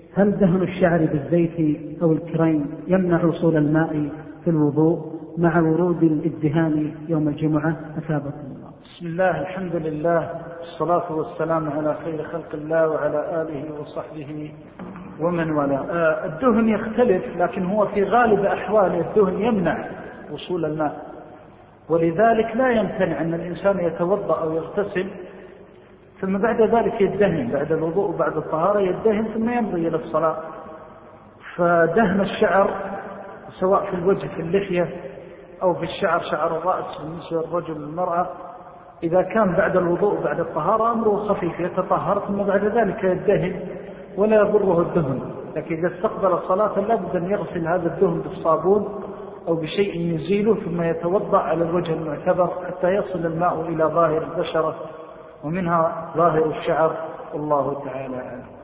هل دهن الشعر بالزيت أو الكريم يمنع وصول الماء في الوضوء مع ورود الادهان يوم الجمعة؟ أثابكم الله. بسم الله، الحمد لله، والصلاة والسلام على خير خلق الله وعلى آله وصحبه ومن والاه. الدهن يختلف، لكن هو في غالب أحواله الدهن يمنع وصول الماء، ولذلك لا يمتنع أن الإنسان يتوضأ أو يغتسل ثم بعد ذلك يدهن، بعد الوضوء وبعد الطهارة يدهن ثم يمضي إلى الصلاة. فدهن الشعر سواء في الوجه في اللحية أو في الشعر شعر الرأس بالنسبة للرجل والمرأة، إذا كان بعد الوضوء وبعد الطهارة أمره خفيف، يتطهر ثم بعد ذلك يدهن ولا يضره الدهن. لكن إذا استقبل الصلاة لابد أن يغسل هذا الدهن بالصابون أو بشيء يزيله ثم يتوضأ على الوجه المعتبر حتى يصل الماء إلى ظاهر البشرة ومنها ظاهر الشعر، والله تعالى أعلم.